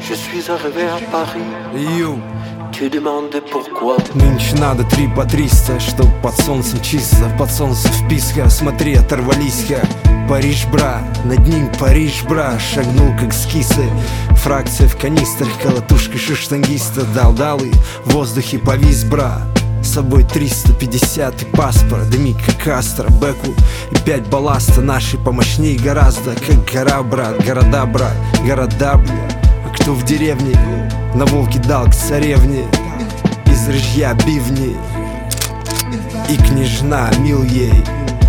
Je suis arrivé à Paris. Ю. Tu demandais pourquoi. Нынче надо 3 по 300, чтоб под солнцем чисто, под солнцем вписка. Смотри, оторвались-ка. Париж, бра, над ним Париж, бра. Шагнул как скисы, фракция в канистрах, колотушка шиштангиста. Дал и в воздухе повис, бра. С собой 350 и паспорт, дымит как астра, бэку и 5 балласта. Наши помощнее гораздо, как гора, брат. Города, брат, города, бля. А кто в деревне на волке дал к царевне из рыжья бивни, и княжна мил ей.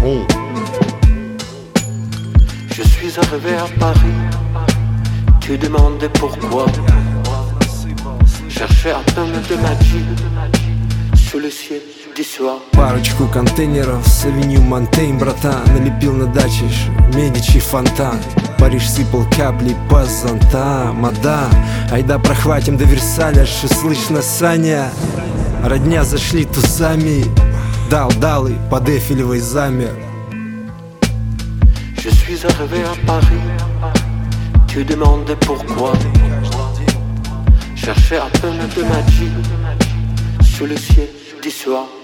Je suis arrivé à Paris. Tu demandais pourquoi. Cherchais à peine de magie sous le ciel du soir. Парочку контейнеров с авеню Монтейн, братан. Налепил на даче Медичи фонтан. Париж сыпал капли по зонтам. Мадам, айда прохватим до Версаля, что слышно, Саня. Родня зашли тузами. Дал и под Эйфелевой замер. Je suis arrivé à Paris. Tu demandais pourquoi. Cherchais à peine de magie sous le ciel du soir.